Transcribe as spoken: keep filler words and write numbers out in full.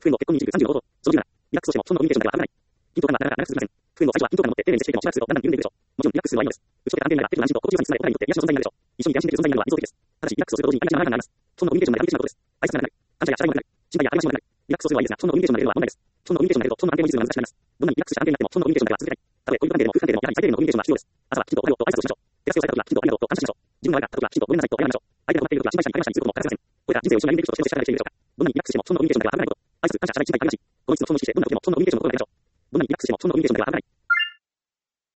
夫婦の結婚にじゅう、さんじゅうのこと、その理由なら、リラックスとしても、そのコミュニケーションだけは危ない。緊張感がなかなか長く続きません。夫婦の最初は緊張感を持って丁寧に接していくのをしばらくすると、だんだん緩んでいくでしょう。もちろんリラックスするのはいいのです。打ち解けた安定感が、適度な安心と心地よさにつながり、お互いにとって癒しの存在になるでしょう。一緒に癒しできる存在になるのは理想的です。ただし、リラックスをすると同時に相手の長くなります。そんなコミュニケーションまで完璧なことです。挨拶が長くなる。感謝や謝罪も長くなる。心配や励ましも長くなる。リラックスをするのはいいですが、そんなコミュニケーションまで得るのは問題です。そんなコミュニケーションまで得ると、そんな安定も維持するのが難しくなります。どんなにリラックスした安定になっても、そんなコミュニケーションだけは続けたい。たとえ恋人関係でも夫婦関係でも、やはり最低限のコミュニケーションが必要です。朝はきちんとおはようと挨拶をしましょう。手助けをされた時はきちんとありがとうと感謝しましょう。自分が悪かった時はきちんとごめんなさいと謝りましょう。相手が困っている時は心配したり励ましたりすることも欠かせません。これから人生を一緒に歩んでいく人としてどうして仕上げていくでしょうか。どんなにリラックスしても、そんなコミュニケーションだけは危ないこと。挨拶、感謝、謝罪、心配、励まし。このいつつのそのにしてどんな時もそんなコミュニケーションの心がけましょう。どんなにリラックスしても、そんなコミュニケーションだけは